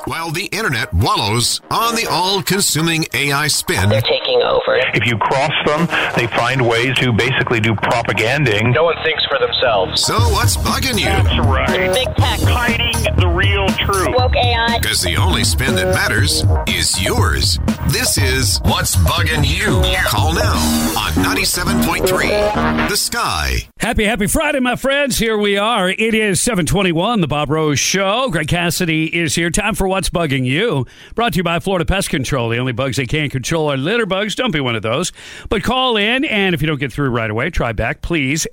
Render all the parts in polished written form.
while the internet wallows on the all-consuming AI spin. They're taking over. If you cross them, they find ways to basically do propaganding. No one thinks for themselves. So what's bugging you? That's right. Big tech. Hiding the real truth. Woke AI. Because the only spin that matters is yours. This is What's Bugging You. Call now on 97.3 The Sky. Happy Friday, my friends. Here we are. It is 7:21, the Bob Rose Show. Greg Cassidy is here. Time for What's Bugging You. Brought to you by Florida Pest Control. The only bugs they can't control are litter bugs. Don't be one of those. But call in, and if you don't get through right away, try back, please.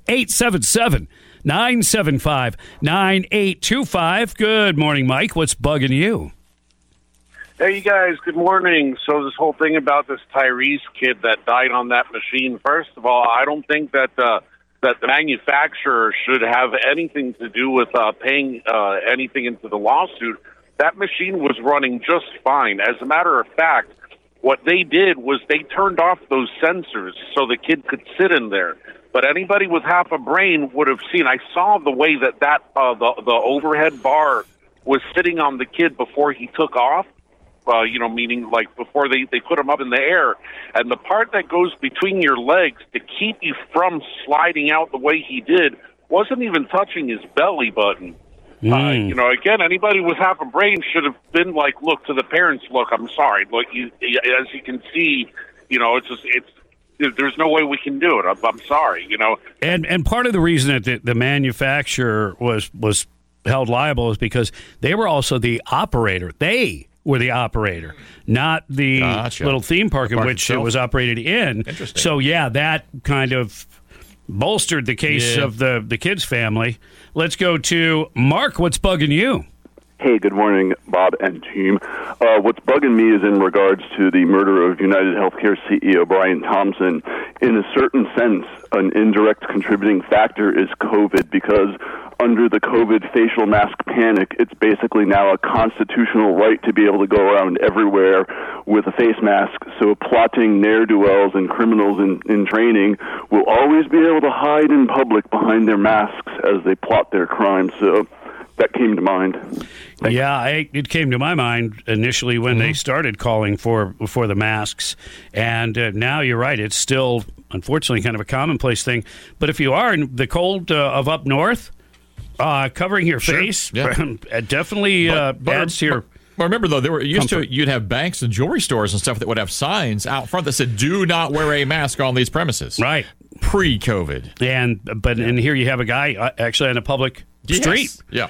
877-975-9825. Good morning, Mike. What's bugging you? Hey, you guys, good morning. So this whole thing about this Tyrese kid that died on that machine, first of all, I don't think that the manufacturer should have anything to do with paying anything into the lawsuit. That machine was running just fine. As a matter of fact, what they did was they turned off those sensors so the kid could sit in there. But anybody with half a brain would have seen. I saw the way that the overhead bar was sitting on the kid before he took off. Meaning like before they put him up in the air. And the part that goes between your legs to keep you from sliding out the way he did wasn't even touching his belly button. Again, anybody with half a brain should have been like, look, to the parents, look, I'm sorry. Look, as you can see, there's no way we can do it. I'm sorry, And part of the reason that the manufacturer was held liable is because they were also the operator. They were the operator, not the little theme park in which it was operated in. So, yeah, that kind of bolstered the case of the kid's family. Let's go to Mark. What's bugging you? Hey, good morning, Bob and team. What's bugging me is in regards to the murder of United Healthcare CEO Brian Thompson. In a certain sense, an indirect contributing factor is COVID, because under the COVID facial mask panic, it's basically now a constitutional right to be able to go around everywhere with a face mask. So plotting ne'er-do-wells and criminals in training will always be able to hide in public behind their masks as they plot their crimes. So that came to mind. Thanks. Yeah, it came to my mind initially when they started calling for the masks. And now you're right, it's still, unfortunately, kind of a commonplace thing. But if you are in the cold of up north, covering your face definitely adds to your... Well, remember, though, you'd have banks and jewelry stores and stuff that would have signs out front that said, do not wear a mask on these premises. Right. Pre-COVID. And here you have a guy actually on a public street. Yeah.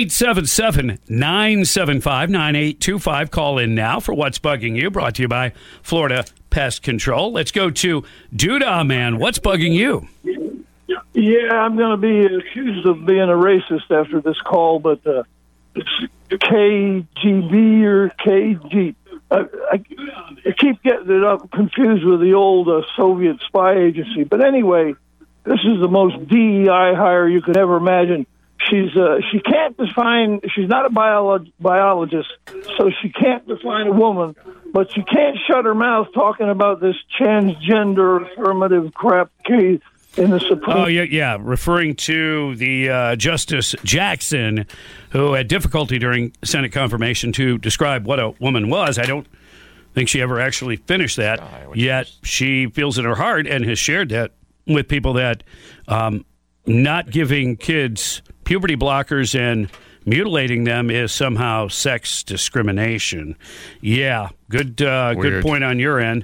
877-975-9825. Call in now for What's Bugging You, brought to you by Florida Pest Control. Let's go to Doodah Man. What's bugging you? Yeah, I'm going to be accused of being a racist after this call, but it's KGB or KG. I keep getting it up confused with the old Soviet spy agency. But anyway, this is the most DEI hire you could ever imagine. She can't define. She's not a biologist, so she can't define a woman. But she can't shut her mouth talking about this transgender affirmative crap case in the Supreme. Oh, yeah, referring to the Justice Jackson, who had difficulty during Senate confirmation to describe what a woman was. I don't think she ever actually finished that, yet she feels in her heart and has shared that with people that not giving kids puberty blockers and mutilating them is somehow sex discrimination. Yeah, good point on your end.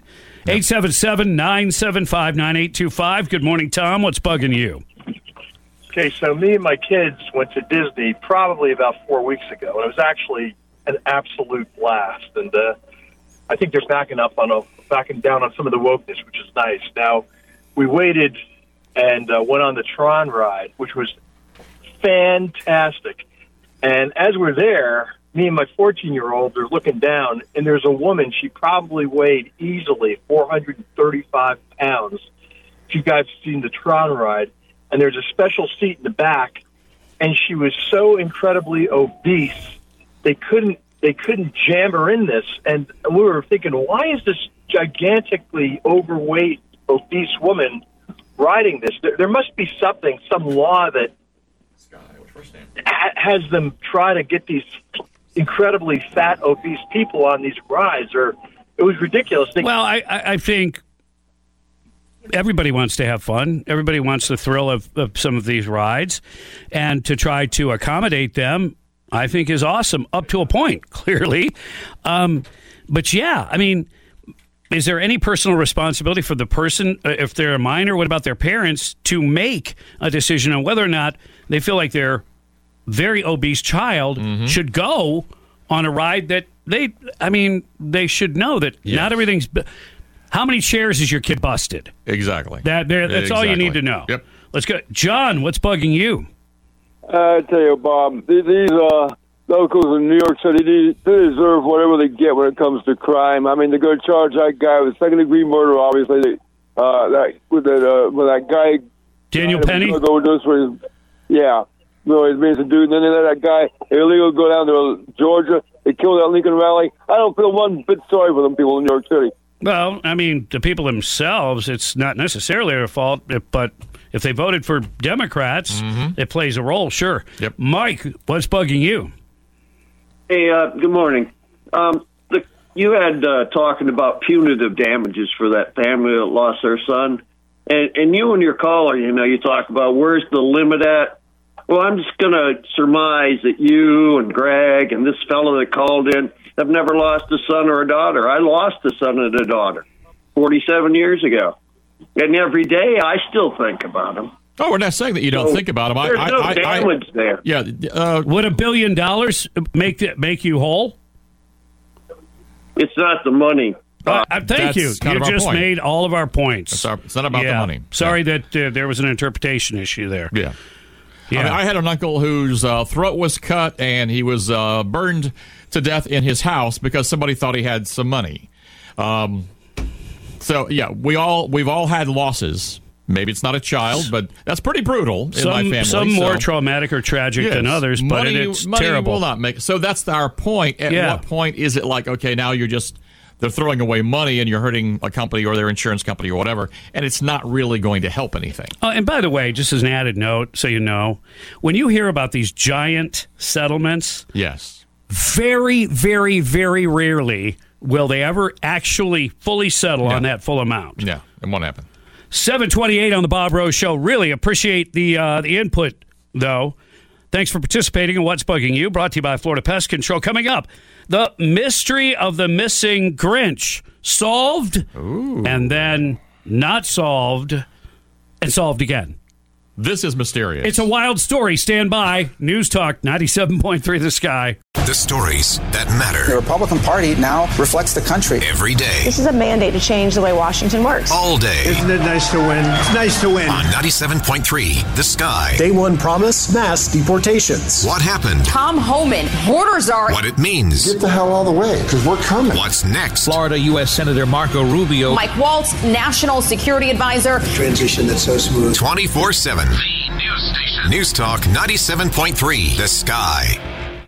877-975-9825. Good morning, Tom. What's bugging you? Okay, so me and my kids went to Disney probably about 4 weeks ago, and it was actually an absolute blast. And I think they're backing down on some of the wokeness, which is nice. Now, we waited and went on the Tron ride, which was fantastic. And as we're there, me and my 14-year-old are looking down, and there's a woman. She probably weighed easily 435 pounds. If you guys have seen the Tron ride, and there's a special seat in the back, and she was so incredibly obese, they couldn't jam her in this. And we were thinking, why is this gigantically overweight, obese woman riding this? There must be some law that has them try to get these incredibly fat, obese people on these rides. It was ridiculous. Well, I think everybody wants to have fun. Everybody wants the thrill of some of these rides. And to try to accommodate them, I think, is awesome, up to a point, clearly. But, yeah, I mean, is there any personal responsibility for the person, if they're a minor, what about their parents, to make a decision on whether or not they feel like their very obese child should go on a ride that they should know that not everything's... How many chairs is your kid busted? Exactly. That's all you need to know. Yep. Let's go. John, what's bugging you? I tell you, Bob, these locals in New York City, they deserve whatever they get when it comes to crime. I mean, they're going to charge that guy with second-degree murder, obviously. With that guy... Daniel Penny? Yeah. No, it means to do. And then they let that guy illegal go down to Georgia. They killed that Lincoln Rally. I don't feel one bit sorry for them people in New York City. Well, I mean, the people themselves, it's not necessarily their fault, but if they voted for Democrats, it plays a role, sure. Yep. Mike, what's bugging you? Hey, good morning. You had talking about punitive damages for that family that lost their son. And you and your caller, you talk about where's the limit at. Well, I'm just going to surmise that you and Greg and this fellow that called in have never lost a son or a daughter. I lost a son and a daughter 47 years ago. And every day I still think about them. Oh, we're not saying that you don't think about them. There's no damage there. Yeah. Would $1 billion make you whole? It's not the money. Thank you. You just made all of our points. It's not about the money. Sorry that there was an interpretation issue there. Yeah. I mean, I had an uncle whose throat was cut and he was burned to death in his house because somebody thought he had some money. So yeah, we've all had losses. Maybe it's not a child, but that's pretty brutal in my family. Some more traumatic or tragic than others, but it's terrible. Will not make. So that's our point. At what point is it like, okay, now they're throwing away money and you're hurting a company or their insurance company or whatever, and it's not really going to help anything. And by the way, just as an added note, so you know, when you hear about these giant settlements, yes, very, very, very rarely will they ever actually fully settle on that full amount. Yeah, it won't happen. 7:28 on the Bob Rose Show. Really appreciate the input, though. Thanks for participating in What's Bugging You, brought to you by Florida Pest Control. Coming up, the mystery of the missing Grinch. Solved, and then not solved, and solved again. This is mysterious. It's a wild story. Stand by. News Talk 97.3 The Sky. The stories that matter. The Republican Party now reflects the country. Every day. This is a mandate to change the way Washington works. All day. Isn't it nice to win? It's nice to win. On 97.3 The Sky. Day one promise, mass deportations. What happened? Tom Homan. Borders are... What it means. Get the hell out of the way, because we're coming. What's next? Florida U.S. Senator Marco Rubio. Mike Waltz, National Security Advisor. A transition that's so smooth. 24/7. The News Station. News Talk 97.3 The Sky.